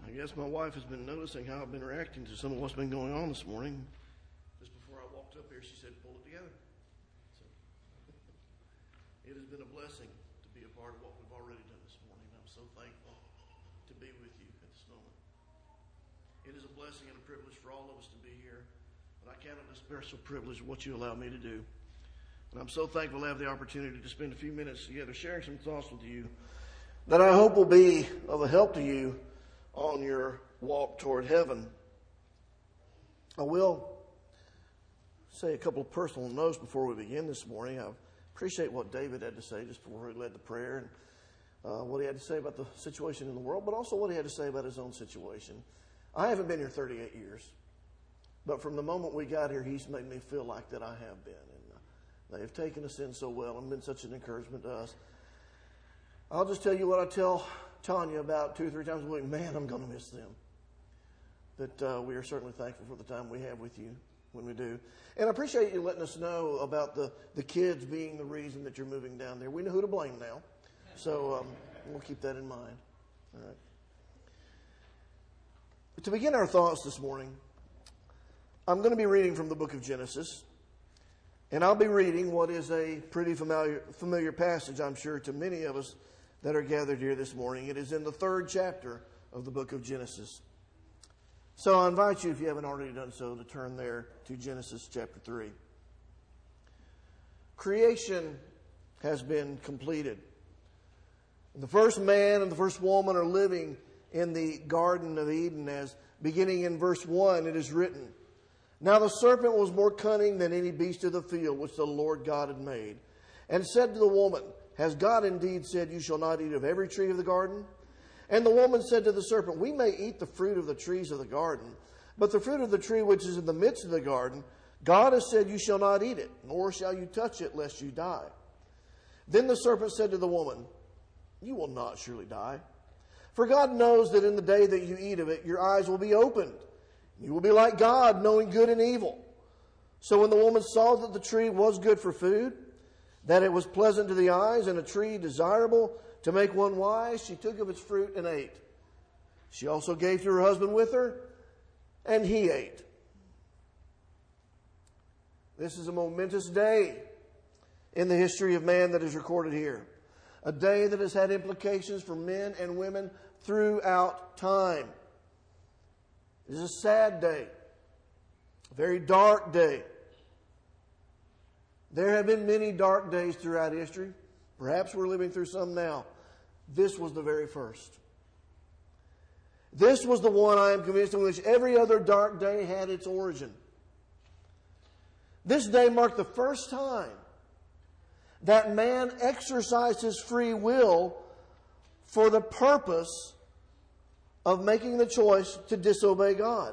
I guess my wife has been noticing how I've been reacting to some of what's been going on this morning. Just before I walked up here, she said, pull it together. So, it has been a blessing to be a part of what we've already done this morning. I'm so thankful to be with you at this moment. It is a blessing and a privilege for all of us to be here, but I count it a special privilege what you allow me to do. And I'm so thankful to have the opportunity to spend a few minutes together sharing some thoughts with you that I hope will be of a help to you on your walk toward heaven. I will say a couple of personal notes before we begin this morning. I appreciate what David had to say just before he led the prayer, and what he had to say about the situation in the world, but also what he had to say about his own situation. I haven't been here 38 years, but from the moment we got here, he's made me feel like that I have been. And they've taken us in so well and been such an encouragement to us. I'll just tell you what I tell Tanya about 2 or 3 times a week. Man, I'm going to miss them. But we are certainly thankful for the time we have with you when we do. And I appreciate you letting us know about the kids being the reason that you're moving down there. We know who to blame now. So we'll keep that in mind. All right. But to begin our thoughts this morning, I'm going to be reading from the book of Genesis. And I'll be reading what is a pretty familiar passage, I'm sure, to many of us that are gathered here this morning. It is in the 3rd chapter of the book of Genesis. So I invite you, if you haven't already done so, to turn there to Genesis chapter 3. Creation has been completed. The first man and the first woman are living in the Garden of Eden, as beginning in verse 1 it is written, "Now the serpent was more cunning than any beast of the field which the Lord God had made, and said to the woman, Has God indeed said, You shall not eat of every tree of the garden? And the woman said to the serpent, We may eat the fruit of the trees of the garden, but the fruit of the tree which is in the midst of the garden, God has said, You shall not eat it, nor shall you touch it, lest you die. Then the serpent said to the woman, You will not surely die. For God knows that in the day that you eat of it, your eyes will be opened. You will be like God, knowing good and evil. So when the woman saw that the tree was good for food, that it was pleasant to the eyes, and a tree desirable to make one wise, she took of its fruit and ate. She also gave to her husband with her, and he ate." This is a momentous day in the history of man that is recorded here. A day that has had implications for men and women throughout time. It is a sad day, a very dark day. There have been many dark days throughout history. Perhaps we're living through some now. This was the very first. This was the one, I am convinced, in which every other dark day had its origin. This day marked the first time that man exercised his free will for the purpose of making the choice to disobey God.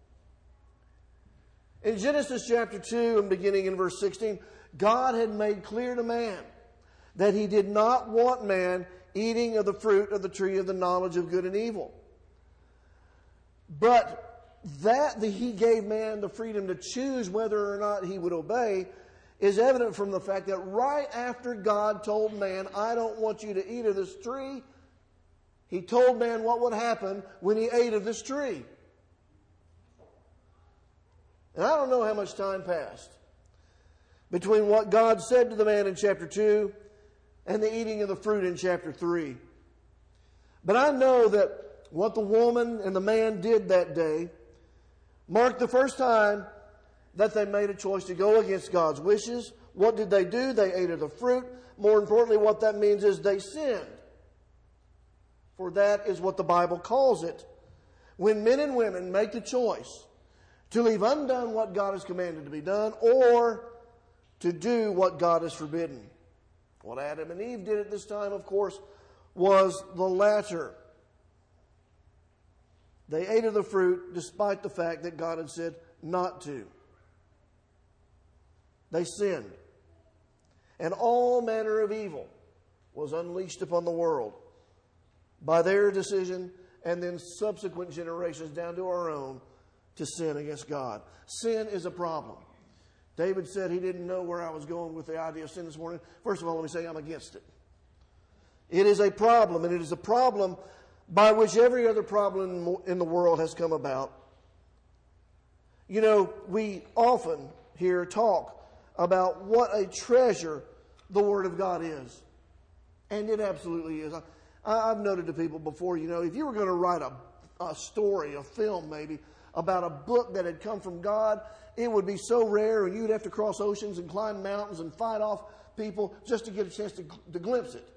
In Genesis chapter 2 and beginning in verse 16, God had made clear to man that he did not want man eating of the fruit of the tree of the knowledge of good and evil. But that he gave man the freedom to choose whether or not he would obey is evident from the fact that right after God told man, I don't want you to eat of this tree, he told man what would happen when he ate of this tree. And I don't know how much time passed between what God said to the man in chapter 2 and the eating of the fruit in chapter 3. But I know that what the woman and the man did that day marked the first time that they made a choice to go against God's wishes. What did they do? They ate of the fruit. More importantly, what that means is they sinned. For that is what the Bible calls it. When men and women make the choice to leave undone what God has commanded to be done, or to do what God has forbidden. What Adam and Eve did at this time, of course, was the latter. They ate of the fruit despite the fact that God had said not to. They sinned. And all manner of evil was unleashed upon the world by their decision, and then subsequent generations down to our own, to sin against God. Sin is a problem. David said he didn't know where I was going with the idea of sin this morning. First of all, let me say I'm against it. It is a problem, and it is a problem by which every other problem in the world has come about. You know, we often hear talk about what a treasure the Word of God is. And it absolutely is. I've noted to people before, you know, if you were going to write a story, a film maybe, about a book that had come from God, it would be so rare, and you'd have to cross oceans and climb mountains and fight off people just to get a chance to glimpse it.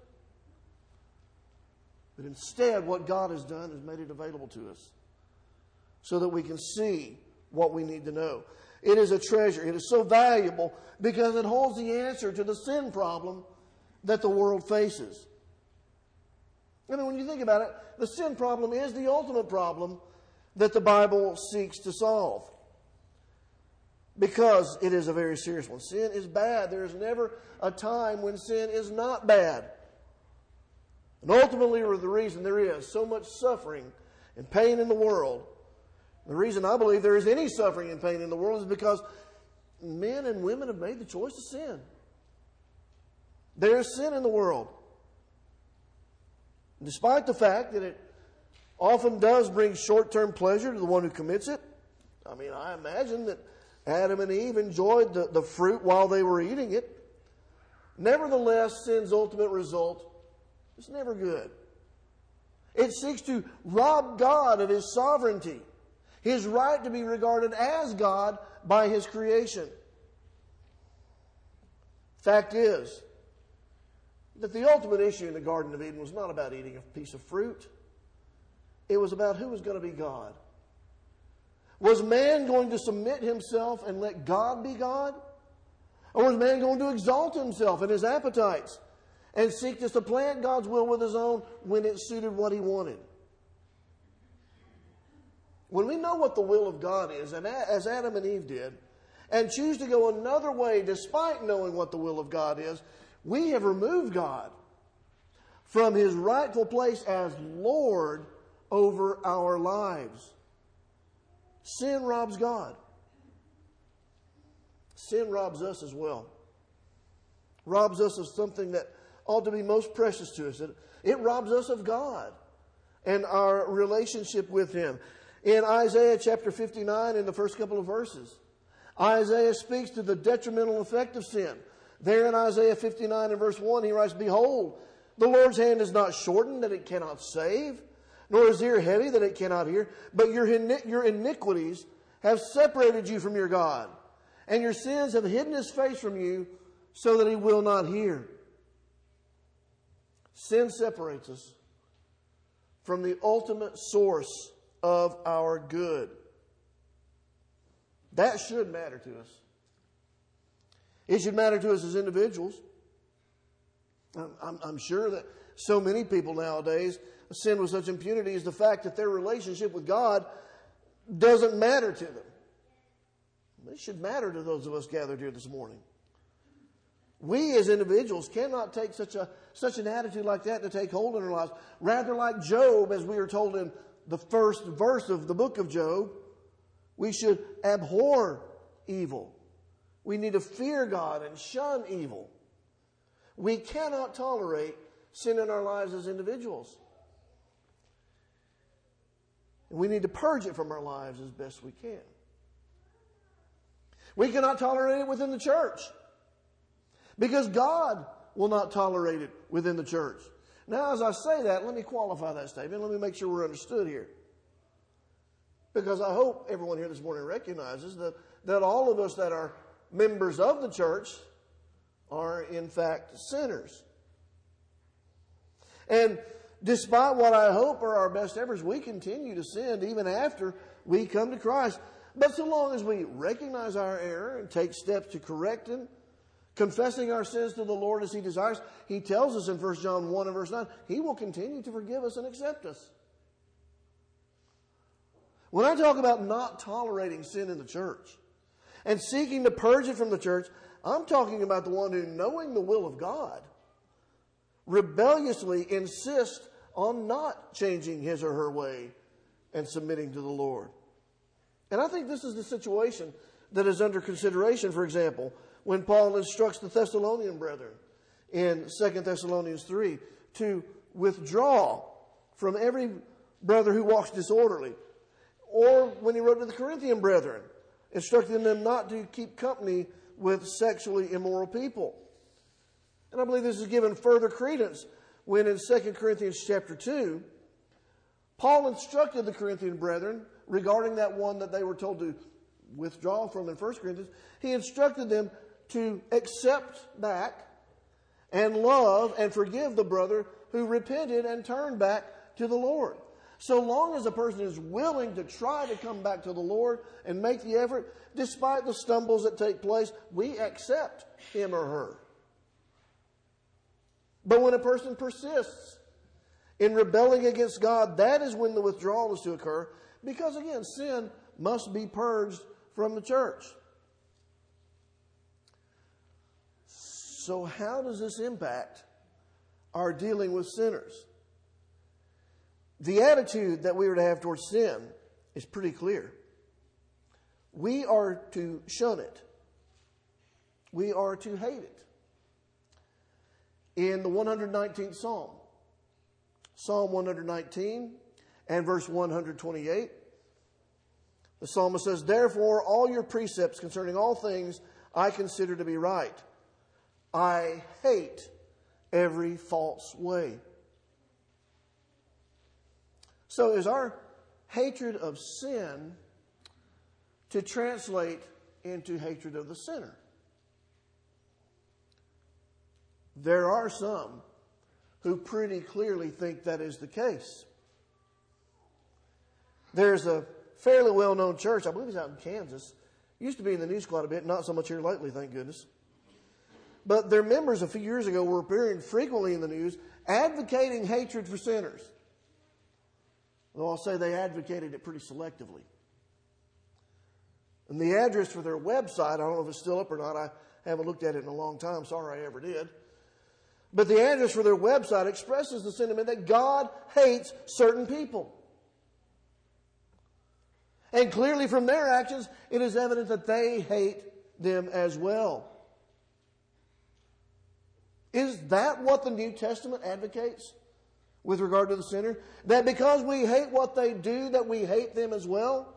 But instead, what God has done is made it available to us so that we can see what we need to know. It is a treasure. It is so valuable because it holds the answer to the sin problem that the world faces. I mean, when you think about it, the sin problem is the ultimate problem that the Bible seeks to solve. Because it is a very serious one. Sin is bad. There is never a time when sin is not bad. And ultimately, the reason there is so much suffering and pain in the world, the reason I believe there is any suffering and pain in the world is because men and women have made the choice to sin. There is sin in the world. Despite the fact that it often does bring short-term pleasure to the one who commits it. I mean, I imagine that Adam and Eve enjoyed the fruit while they were eating it. Nevertheless, sin's ultimate result is never good. It seeks to rob God of His sovereignty, His right to be regarded as God by His creation. Fact is that the ultimate issue in the Garden of Eden was not about eating a piece of fruit. It was about who was going to be God. Was man going to submit himself and let God be God? Or was man going to exalt himself and his appetites and seek to supplant God's will with his own when it suited what he wanted? When we know what the will of God is, and as Adam and Eve did, and choose to go another way despite knowing what the will of God is, we have removed God from His rightful place as Lord over our lives. Sin robs God. Sin robs us as well. Robs us of something that ought to be most precious to us. It robs us of God and our relationship with Him. In Isaiah chapter 59, in the first couple of verses, Isaiah speaks to the detrimental effect of sin. There in Isaiah 59 and verse 1, he writes, "Behold, the Lord's hand is not shortened that it cannot save, nor his ear heavy that it cannot hear. But your iniquities have separated you from your God, and your sins have hidden His face from you so that He will not hear." Sin separates us from the ultimate source of our good. That should matter to us. It should matter to us as individuals. I'm sure that so many people nowadays sin with such impunity is the fact that their relationship with God doesn't matter to them. It should matter to those of us gathered here this morning. We as individuals cannot take such an attitude like that to take hold in our lives. Rather, like Job, as we are told in the first verse of the book of Job, we should abhor evil. We need to fear God and shun evil. We cannot tolerate sin in our lives as individuals. And we need to purge it from our lives as best we can. We cannot tolerate it within the church because God will not tolerate it within the church. Now, as I say that, let me qualify that statement. Let me make sure we're understood here. Because I hope everyone here this morning recognizes that all of us that are members of the church are in fact sinners. And despite what I hope are our best efforts, we continue to sin even after we come to Christ. But so long as we recognize our error and take steps to correct it, confessing our sins to the Lord as He desires, He tells us in 1 John 1 and verse 9, He will continue to forgive us and accept us. When I talk about not tolerating sin in the church and seeking to purge it from the church, I'm talking about the one who, knowing the will of God, rebelliously insists on not changing his or her way and submitting to the Lord. And I think this is the situation that is under consideration, for example, when Paul instructs the Thessalonian brethren in 2 Thessalonians 3 to withdraw from every brother who walks disorderly. Or when he wrote to the Corinthian brethren, instructing them not to keep company with sexually immoral people. And I believe this is given further credence when in 2 Corinthians chapter 2, Paul instructed the Corinthian brethren regarding that one that they were told to withdraw from in 1 Corinthians. He instructed them to accept back and love and forgive the brother who repented and turned back to the Lord. So long as a person is willing to try to come back to the Lord and make the effort, despite the stumbles that take place, we accept him or her. But when a person persists in rebelling against God, that is when the withdrawal is to occur, because again, sin must be purged from the church. So how does this impact our dealing with sinners? The attitude that we are to have towards sin is pretty clear. We are to shun it. We are to hate it. In the 119th Psalm, Psalm 119 and verse 128, the psalmist says, "Therefore all your precepts concerning all things I consider to be right. I hate every false way." So is our hatred of sin to translate into hatred of the sinner? There are some who pretty clearly think that is the case. There's a fairly well-known church, I believe it's out in Kansas. Used to be in the news quite a bit, not so much here lately, thank goodness. But their members a few years ago were appearing frequently in the news advocating hatred for sinners. Though I'll say they advocated it pretty selectively. And the address for their website, I don't know if it's still up or not. I haven't looked at it in a long time. Sorry I ever did. But the address for their website expresses the sentiment that God hates certain people. And clearly from their actions, it is evident that they hate them as well. Is that what the New Testament advocates with regard to the sinner? That because we hate what they do, that we hate them as well?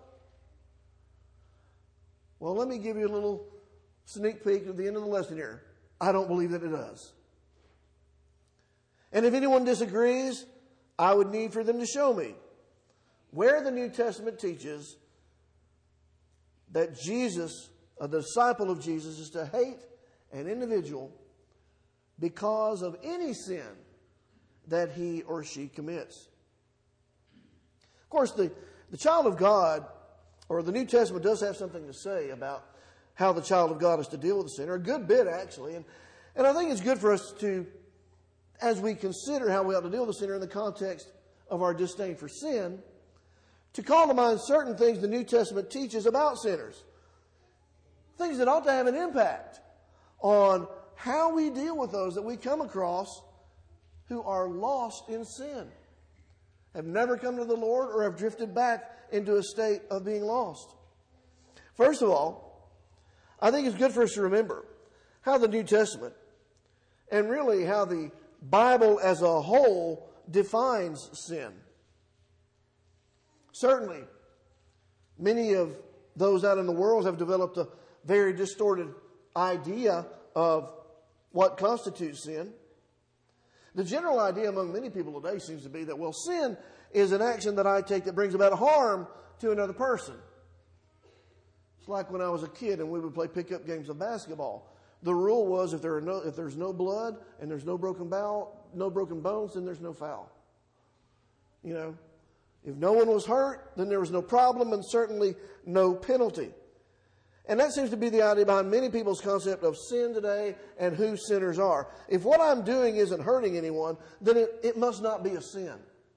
Well, let me give you a little sneak peek at the end of the lesson here. I don't believe that it does. And if anyone disagrees, I would need for them to show me where the New Testament teaches that Jesus, the disciple of Jesus, is to hate an individual because of any sin that he or she commits. Of course, the child of God, or the New Testament does have something to say about how the child of God is to deal with the sinner, a good bit actually. And I think it's good for us to, as we consider how we ought to deal with the sinner in the context of our disdain for sin, to call to mind certain things the New Testament teaches about sinners. Things that ought to have an impact on how we deal with those that we come across who are lost in sin, have never come to the Lord, or have drifted back into a state of being lost. First of all, I think it's good for us to remember how the New Testament, and really how the Bible as a whole, defines sin. Certainly, many of those out in the world have developed a very distorted idea of what constitutes sin. The general idea among many people today seems to be that, well, sin is an action that I take that brings about harm to another person. It's like when I was a kid and we would play pickup games of basketball. The rule was if there's no blood and there's no broken bones, then there's no foul. You know, if no one was hurt, then there was no problem and certainly no penalty. And that seems to be the idea behind many people's concept of sin today and who sinners are. If what I'm doing isn't hurting anyone, then it must not be a sin.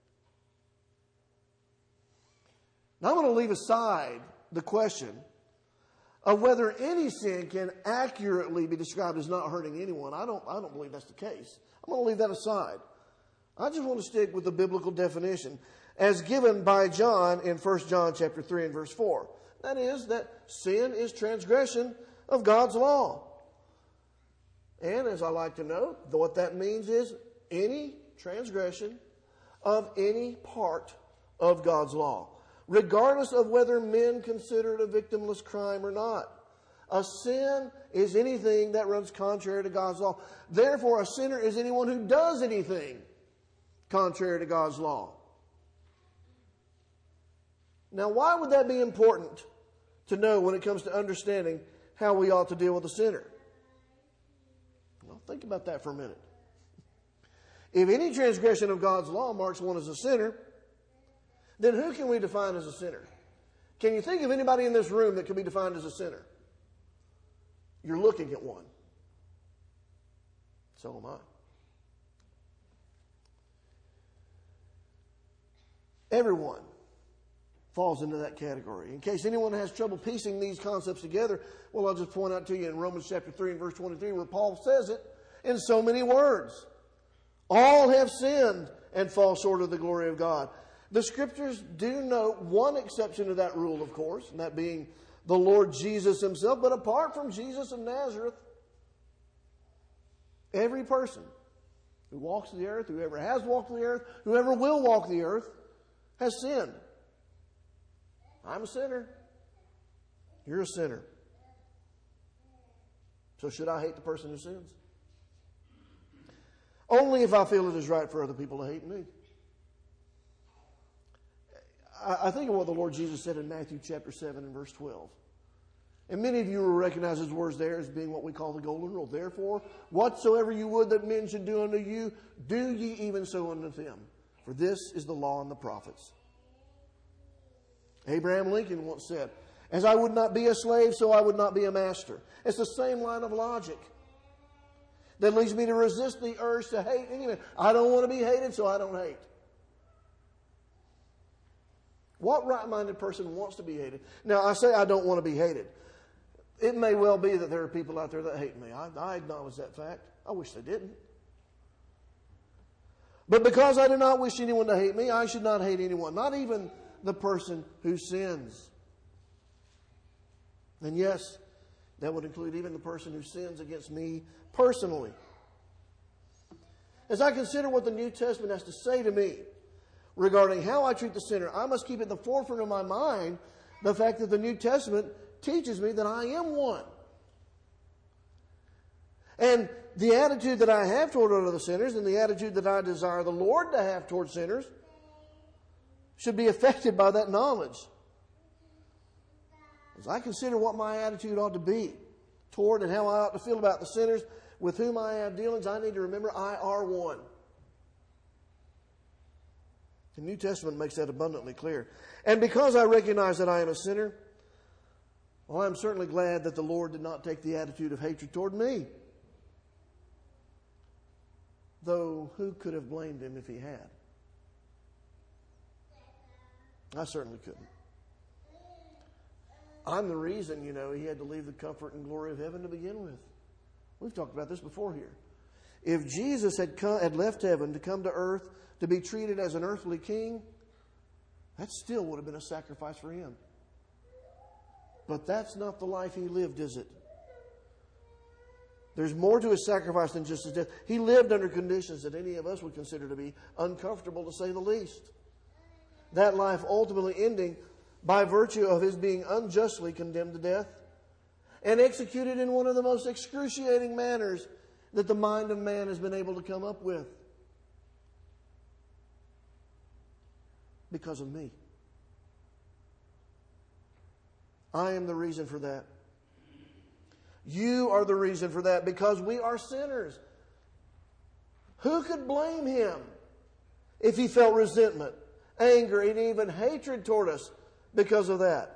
Now I'm going to leave aside the question of whether any sin can accurately be described as not hurting anyone. I don't believe that's the case. I'm going to leave that aside. I just want to stick with the biblical definition as given by John in 1 John chapter 3 and verse 4. That is, that sin is transgression of God's law. And as I like to note, what that means is any transgression of any part of God's law, regardless of whether men consider it a victimless crime or not. A sin is anything that runs contrary to God's law. Therefore, a sinner is anyone who does anything contrary to God's law. Now, why would that be important to know when it comes to understanding how we ought to deal with a sinner? Well, think about that for a minute. If any transgression of God's law marks one as a sinner, then who can we define as a sinner? Can you think of anybody in this room that can be defined as a sinner? You're looking at one. So am I. Everyone falls into that category. In case anyone has trouble piecing these concepts together, well, I'll just point out to you in Romans chapter 3 and verse 23 where Paul says it in so many words. All have sinned and fall short of the glory of God. The Scriptures do note one exception to that rule, of course, and that being the Lord Jesus himself. But apart from Jesus of Nazareth, every person who walks the earth, whoever has walked the earth, whoever will walk the earth, has sinned. I'm a sinner. You're a sinner. So should I hate the person who sins? Only if I feel it is right for other people to hate me. I think of what the Lord Jesus said in Matthew chapter 7 and verse 12. And many of you will recognize his words there as being what we call the golden rule. Therefore, whatsoever you would that men should do unto you, do ye even so unto them. For this is the law and the prophets. Abraham Lincoln once said, as I would not be a slave, so I would not be a master. It's the same line of logic that leads me to resist the urge to hate anyone. I don't want to be hated, so I don't hate. What right-minded person wants to be hated? Now, I say I don't want to be hated. It may well be that there are people out there that hate me. I acknowledge that fact. I wish they didn't. But because I do not wish anyone to hate me, I should not hate anyone, not even the person who sins. And yes, that would include even the person who sins against me personally. As I consider what the New Testament has to say to me regarding how I treat the sinner, I must keep at the forefront of my mind the fact that the New Testament teaches me that I am one. And the attitude that I have toward other sinners and the attitude that I desire the Lord to have toward sinners should be affected by that knowledge. As I consider what my attitude ought to be toward and how I ought to feel about the sinners with whom I have dealings, I need to remember I are one. The New Testament makes that abundantly clear. And because I recognize that I am a sinner, well, I'm certainly glad that the Lord did not take the attitude of hatred toward me. Though, who could have blamed him if he had? I certainly couldn't. I'm the reason, he had to leave the comfort and glory of heaven to begin with. We've talked about this before here. If Jesus had left heaven to come to earth to be treated as an earthly king, that still would have been a sacrifice for him. But that's not the life he lived, is it? There's more to his sacrifice than just his death. He lived under conditions that any of us would consider to be uncomfortable, to say the least. That life ultimately ending by virtue of his being unjustly condemned to death and executed in one of the most excruciating manners that the mind of man has been able to come up with. Because of me. I am the reason for that. You are the reason for that because we are sinners. Who could blame him if he felt resentment, anger, and even hatred toward us because of that?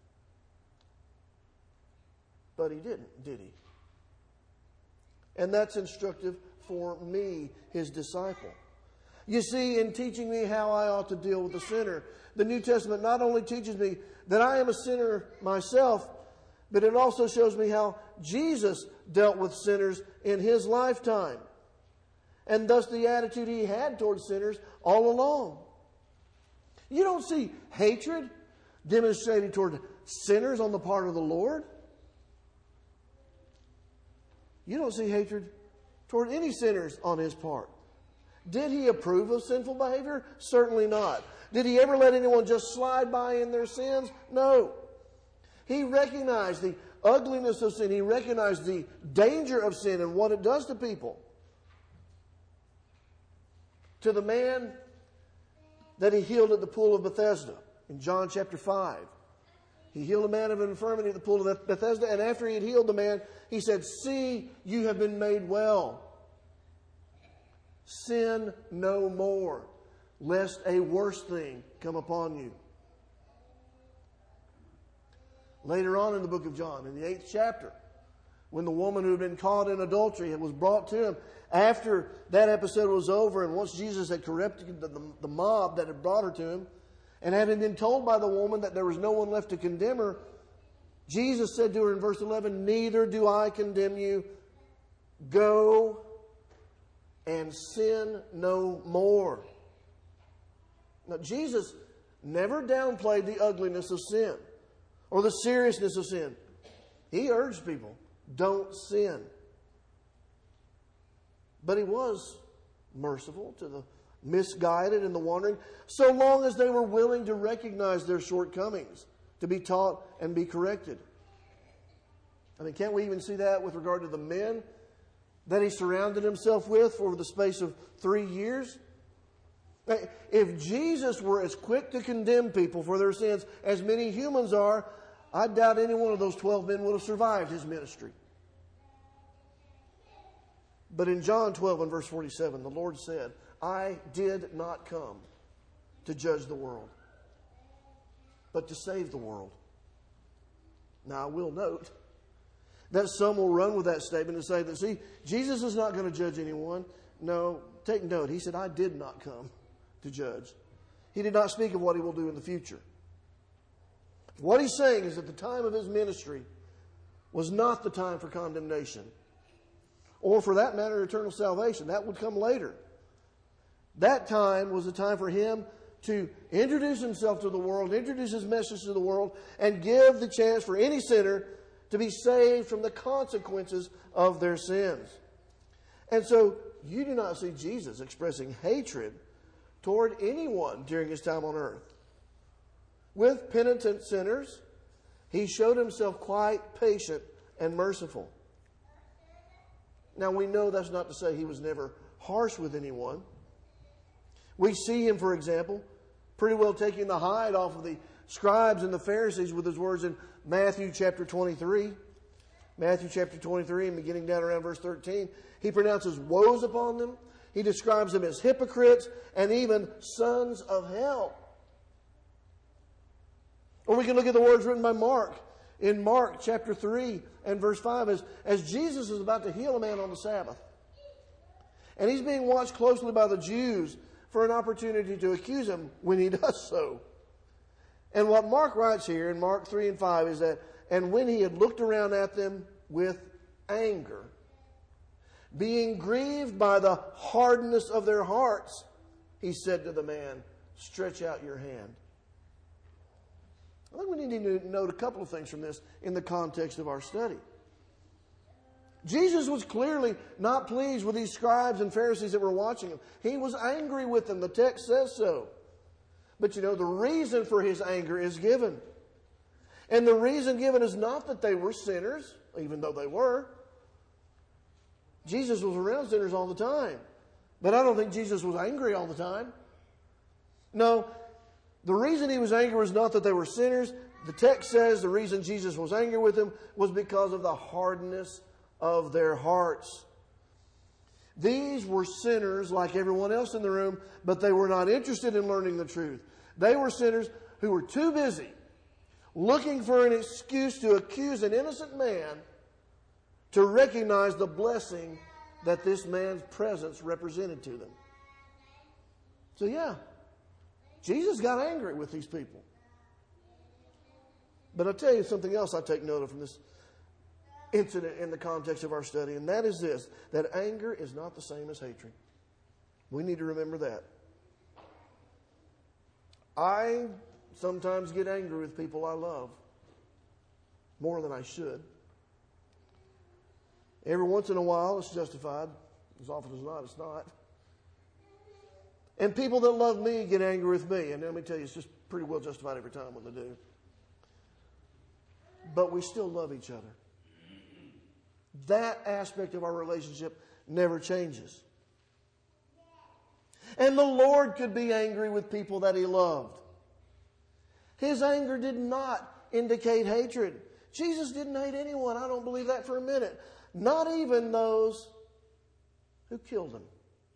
But he didn't, did he? And that's instructive for me, his disciple. You see, in teaching me how I ought to deal with the sinner, the New Testament not only teaches me that I am a sinner myself, but it also shows me how Jesus dealt with sinners in his lifetime. And thus the attitude he had toward sinners all along. You don't see hatred demonstrated toward sinners on the part of the Lord. You don't see hatred toward any sinners on his part. Did he approve of sinful behavior? Certainly not. Did he ever let anyone just slide by in their sins? No. He recognized the ugliness of sin. He recognized the danger of sin and what it does to people. To the man that he healed at the pool of Bethesda in John chapter 5. He healed a man of an infirmity at the pool of Bethesda, and after he had healed the man, he said, "See, you have been made well. Sin no more, lest a worse thing come upon you." Later on in the book of John, in the 8th chapter, when the woman who had been caught in adultery was brought to him, after that episode was over, and once Jesus had corrected the mob that had brought her to him, and having been told by the woman that there was no one left to condemn her, Jesus said to her in verse 11, "Neither do I condemn you. Go and sin no more." Now, Jesus never downplayed the ugliness of sin or the seriousness of sin. He urged people, don't sin. But he was merciful to the misguided and the wandering, so long as they were willing to recognize their shortcomings, to be taught and be corrected. I mean, can't we even see that with regard to the men that he surrounded himself with for the space of 3 years? If Jesus were as quick to condemn people for their sins as many humans are, I doubt any one of those 12 men would have survived his ministry. But in John 12 and verse 47, the Lord said, "I did not come to judge the world, but to save the world." Now, I will note that some will run with that statement and say that, see, Jesus is not going to judge anyone. No, take note. He said, "I did not come to judge." He did not speak of what he will do in the future. What he's saying is that the time of his ministry was not the time for condemnation, or for that matter, eternal salvation. That would come later. That time was the time for him to introduce himself to the world, introduce his message to the world, and give the chance for any sinner to be saved from the consequences of their sins. And so you do not see Jesus expressing hatred toward anyone during his time on earth. With penitent sinners, he showed himself quite patient and merciful. Now, we know that's not to say he was never harsh with anyone. We see him, for example, pretty well taking the hide off of the scribes and the Pharisees with his words in Matthew chapter 23. Matthew chapter 23, and beginning down around verse 13, he pronounces woes upon them. He describes them as hypocrites and even sons of hell. Or we can look at the words written by Mark in Mark chapter 3 and verse 5 as Jesus is about to heal a man on the Sabbath. And he's being watched closely by the Jews for an opportunity to accuse him when he does so. And what Mark writes here in Mark 3 and 5 is that, "And when he had looked around at them with anger, being grieved by the hardness of their hearts, he said to the man, 'Stretch out your hand.'" I think we need to note a couple of things from this in the context of our study. Jesus was clearly not pleased with these scribes and Pharisees that were watching him. He was angry with them. The text says so. But you know, the reason for his anger is given. And the reason given is not that they were sinners, even though they were. Jesus was around sinners all the time. But I don't think Jesus was angry all the time. No, the reason he was angry was not that they were sinners. The text says the reason Jesus was angry with them was because of the hardness of their hearts. These were sinners like everyone else in the room, but they were not interested in learning the truth. They were sinners who were too busy looking for an excuse to accuse an innocent man to recognize the blessing that this man's presence represented to them. So yeah, Jesus got angry with these people. But I'll tell you something else I take note of from this incident in the context of our study, and that is this, that anger is not the same as hatred. We need to remember that. I sometimes get angry with people I love more than I should. Every once in a while it's justified. As often as not, it's not. And people that love me get angry with me. And let me tell you, it's just pretty well justified every time when they do. But we still love each other. That aspect of our relationship never changes. And the Lord could be angry with people that He loved. His anger did not indicate hatred. Jesus didn't hate anyone. I don't believe that for a minute. Not even those who killed Him.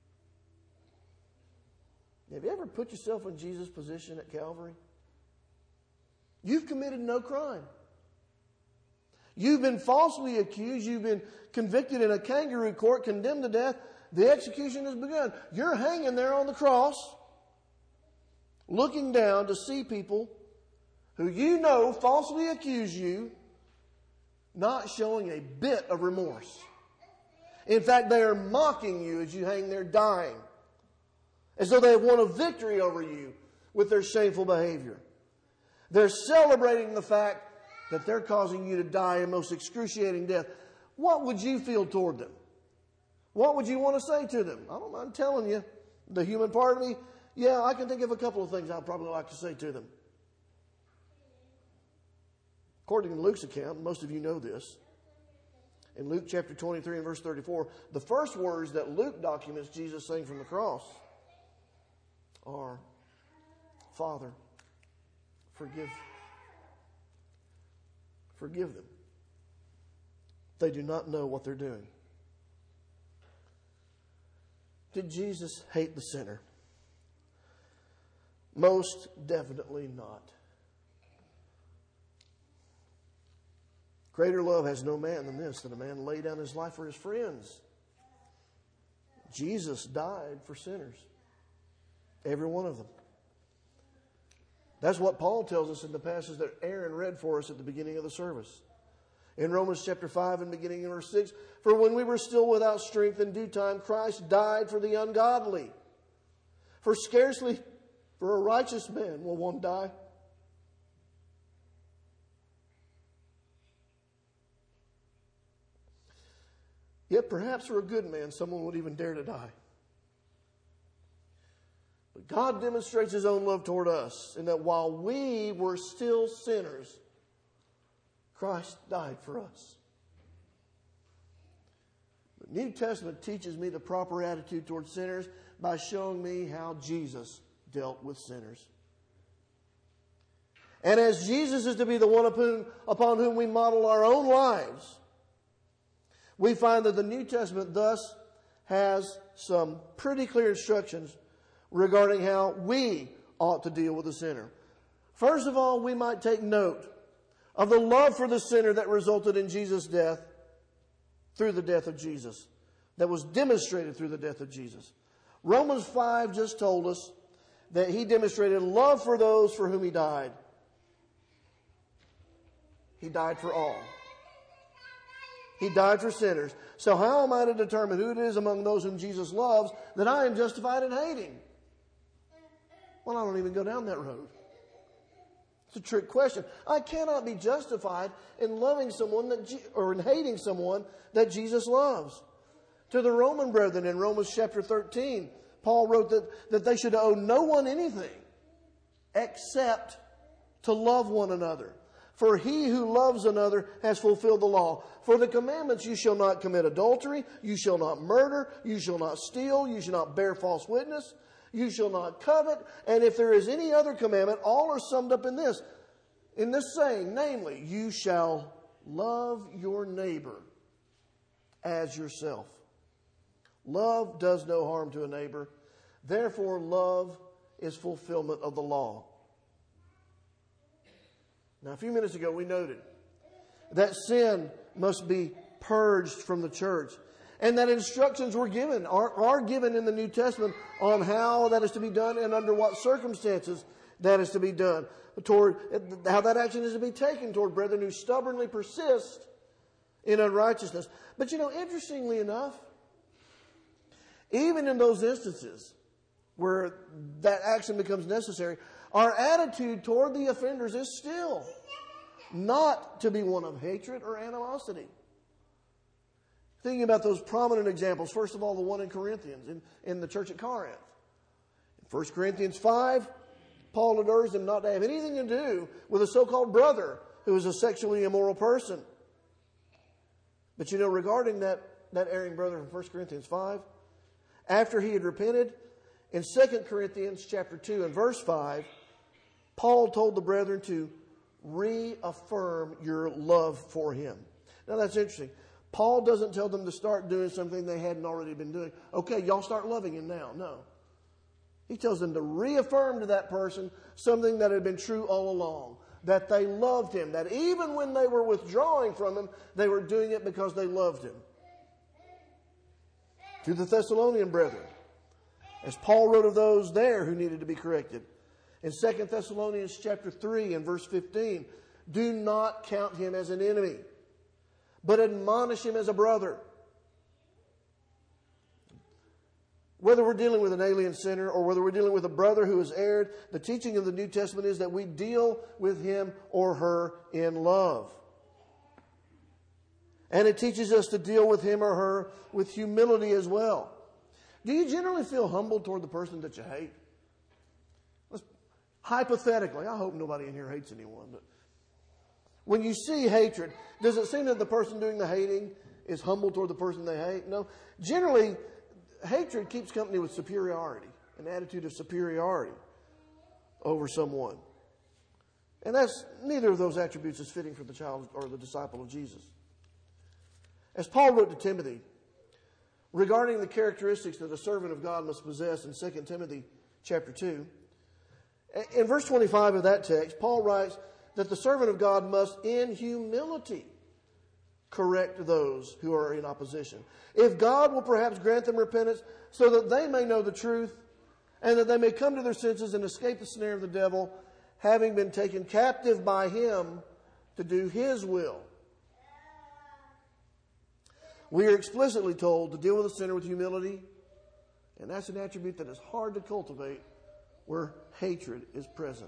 Have you ever put yourself in Jesus' position at Calvary? You've committed no crime. You've been falsely accused. You've been convicted in a kangaroo court, condemned to death. The execution has begun. You're hanging there on the cross, looking down to see people who you know falsely accuse you, not showing a bit of remorse. In fact, they are mocking you as you hang there dying, as though they have won a victory over you with their shameful behavior. They're celebrating the fact that they're causing you to die a most excruciating death. What would you feel toward them? What would you want to say to them? I don't mind telling you, the human part of me, yeah, I can think of a couple of things I'd probably like to say to them. According to Luke's account, most of you know this, in Luke chapter 23 and verse 34, the first words that Luke documents Jesus saying from the cross are, Father, forgive them. They do not know what they're doing. Did Jesus hate the sinner? Most definitely not. Greater love has no man than this, that a man lay down his life for his friends. Jesus died for sinners. Every one of them. That's what Paul tells us in the passage that Aaron read for us at the beginning of the service. In Romans chapter 5 and beginning in verse 6, for when we were still without strength in due time, Christ died for the ungodly. For scarcely for a righteous man will one die. Yet perhaps for a good man, someone would even dare to die. But God demonstrates His own love toward us in that while we were still sinners, Christ died for us. The New Testament teaches me the proper attitude toward sinners by showing me how Jesus dealt with sinners. And as Jesus is to be the one upon whom we model our own lives, we find that the New Testament thus has some pretty clear instructions regarding how we ought to deal with the sinner. First of all, we might take note of the love for the sinner that resulted in Jesus' death through the death of Jesus, that was demonstrated through the death of Jesus. Romans 5 just told us that He demonstrated love for those for whom He died. He died for all. He died for sinners. So how am I to determine who it is among those whom Jesus loves that I am justified in hating? Well, I don't even go down that road. It's a trick question. I cannot be justified in loving someone or in hating someone that Jesus loves. To the Roman brethren in Romans chapter 13, Paul wrote that they should owe no one anything except to love one another. For he who loves another has fulfilled the law. For the commandments, you shall not commit adultery, you shall not murder, you shall not steal, you shall not bear false witness, you shall not covet. And if there is any other commandment, all are summed up in this saying, namely, you shall love your neighbor as yourself. Love does no harm to a neighbor. Therefore, love is fulfillment of the law. Now, a few minutes ago, we noted that sin must be purged from the church, and that instructions were given, are given in the New Testament on how that is to be done and under what circumstances that is to be done, toward how that action is to be taken toward brethren who stubbornly persist in unrighteousness. But interestingly enough, even in those instances where that action becomes necessary, our attitude toward the offenders is still not to be one of hatred or animosity. Thinking about those prominent examples, first of all, the one in Corinthians, in the church at Corinth. 1 Corinthians 5, Paul adjures them not to have anything to do with a so-called brother who is a sexually immoral person. But regarding that erring brother from 1 Corinthians 5, after he had repented, in 2 Corinthians chapter 2 and verse 5, Paul told the brethren to reaffirm your love for him. Now that's interesting. Paul doesn't tell them to start doing something they hadn't already been doing. Okay, y'all start loving him now. No. He tells them to reaffirm to that person something that had been true all along. That they loved him. That even when they were withdrawing from him, they were doing it because they loved him. To the Thessalonian brethren, as Paul wrote of those there who needed to be corrected. In 2 Thessalonians chapter 3 and verse 15, do not count him as an enemy, but admonish him as a brother. Whether we're dealing with an alien sinner or whether we're dealing with a brother who has erred, the teaching of the New Testament is that we deal with him or her in love. And it teaches us to deal with him or her with humility as well. Do you generally feel humble toward the person that you hate? Hypothetically, I hope nobody in here hates anyone, but when you see hatred, does it seem that the person doing the hating is humble toward the person they hate? No. Generally, hatred keeps company with superiority, an attitude of superiority over someone. And neither of those attributes is fitting for the child or the disciple of Jesus. As Paul wrote to Timothy, regarding the characteristics that a servant of God must possess in 2 Timothy chapter 2, in verse 25 of that text, Paul writes that the servant of God must in humility correct those who are in opposition. If God will perhaps grant them repentance so that they may know the truth and that they may come to their senses and escape the snare of the devil, having been taken captive by him to do his will. We are explicitly told to deal with a sinner with humility, and that's an attribute that is hard to cultivate where hatred is present.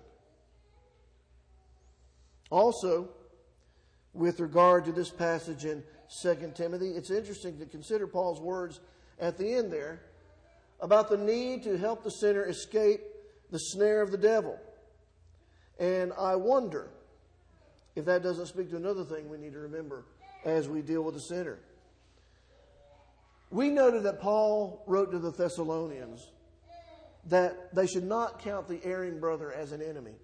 Also, with regard to this passage in 2 Timothy, it's interesting to consider Paul's words at the end there about the need to help the sinner escape the snare of the devil. And I wonder if that doesn't speak to another thing we need to remember as we deal with the sinner. We noted that Paul wrote to the Thessalonians that they should not count the erring brother as an enemy.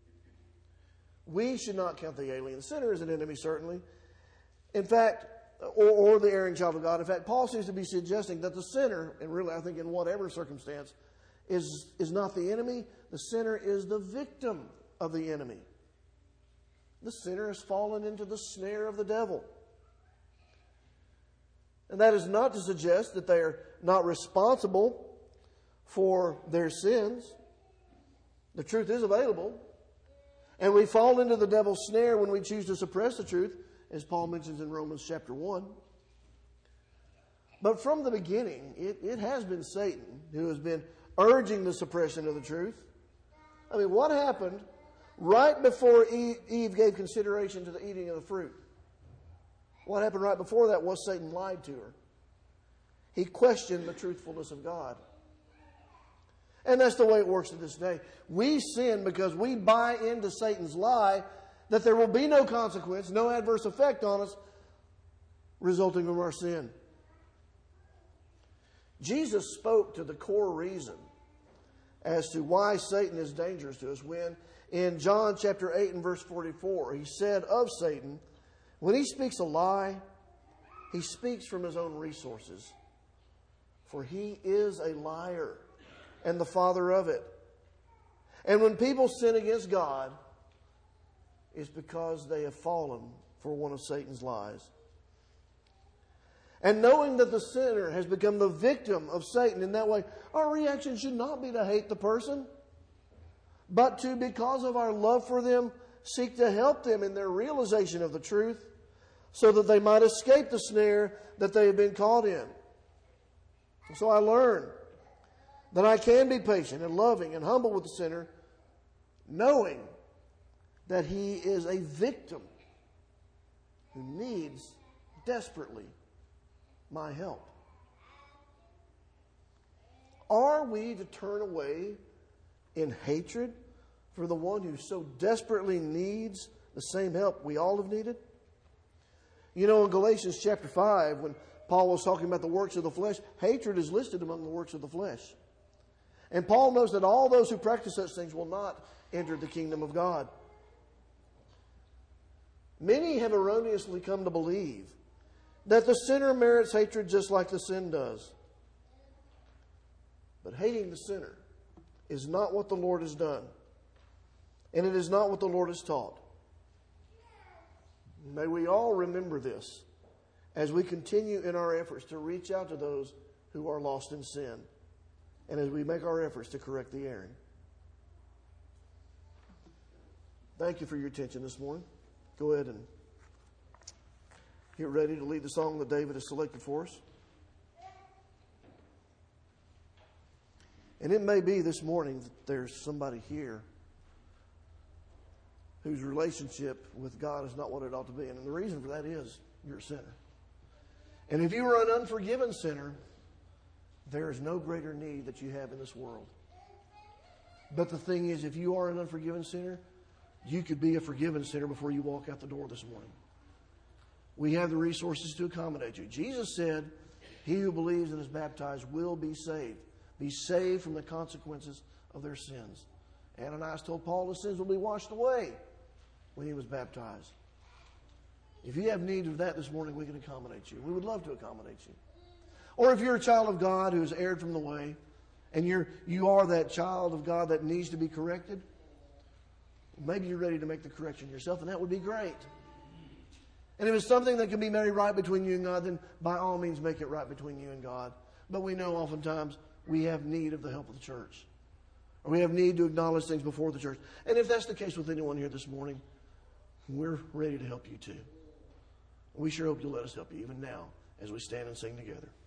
We should not count the alien sinner as an enemy, certainly. In fact, or the erring child of God. In fact, Paul seems to be suggesting that the sinner, and really I think in whatever circumstance, is not the enemy. The sinner is the victim of the enemy. The sinner has fallen into the snare of the devil. And that is not to suggest that they are not responsible for their sins. The truth is available. And we fall into the devil's snare when we choose to suppress the truth, as Paul mentions in Romans chapter 1. But from the beginning, it has been Satan who has been urging the suppression of the truth. I mean, what happened right before Eve gave consideration to the eating of the fruit? What happened right before that was Satan lied to her. He questioned the truthfulness of God. And that's the way it works to this day. We sin because we buy into Satan's lie that there will be no consequence, no adverse effect on us resulting from our sin. Jesus spoke to the core reason as to why Satan is dangerous to us when in John chapter 8 and verse 44, he said of Satan, when he speaks a lie, he speaks from his own resources. For he is a liar and the father of it. And when people sin against God, it's because they have fallen for one of Satan's lies. And knowing that the sinner has become the victim of Satan in that way, our reaction should not be to hate the person, but to, because of our love for them, seek to help them in their realization of the truth so that they might escape the snare that they have been caught in. So I learned that I can be patient and loving and humble with the sinner, knowing that he is a victim who needs desperately my help. Are we to turn away in hatred for the one who so desperately needs the same help we all have needed? You know, in Galatians chapter 5, when Paul was talking about the works of the flesh, hatred is listed among the works of the flesh. And Paul knows that all those who practice such things will not enter the kingdom of God. Many have erroneously come to believe that the sinner merits hatred just like the sin does. But hating the sinner is not what the Lord has done. And it is not what the Lord has taught. May we all remember this as we continue in our efforts to reach out to those who are lost in sin, and as we make our efforts to correct the erring. Thank you for your attention this morning. Go ahead and get ready to lead the song that David has selected for us. And it may be this morning that there's somebody here whose relationship with God is not what it ought to be. And the reason for that is you're a sinner. And if you are an unforgiven sinner, there is no greater need that you have in this world. But the thing is, if you are an unforgiven sinner, you could be a forgiven sinner before you walk out the door this morning. We have the resources to accommodate you. Jesus said, he who believes and is baptized will be saved. Be saved from the consequences of their sins. Ananias told Paul his sins will be washed away when he was baptized. If you have need of that this morning, we can accommodate you. We would love to accommodate you. Or if you're a child of God who has erred from the way, and you are that child of God that needs to be corrected, maybe you're ready to make the correction yourself, and that would be great. And if it's something that can be made right between you and God, then by all means make it right between you and God. But we know oftentimes we have need of the help of the church. Or we have need to acknowledge things before the church. And if that's the case with anyone here this morning, we're ready to help you too. We sure hope you'll let us help you even now as we stand and sing together.